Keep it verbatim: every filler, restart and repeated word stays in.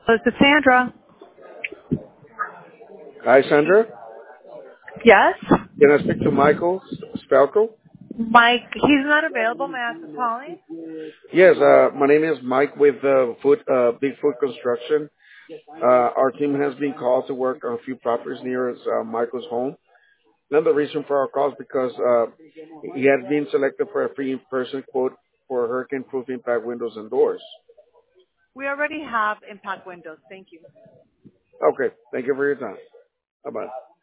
This is Sandra. Hi, Sandra. Yes? Can I speak to Michael Spelko? Mike, he's not available. May I ask who's calling? Yes, uh, my name is Mike with uh, Foot, uh, Bigfoot Construction. Uh, our team has been called to work on a few properties near uh, Michael's home. Another reason for our call is because uh, he has been selected for a free in-person quote for hurricane-proof impact windows and doors. We already have impact windows. Thank you. Okay, thank you for your time. Bye-bye.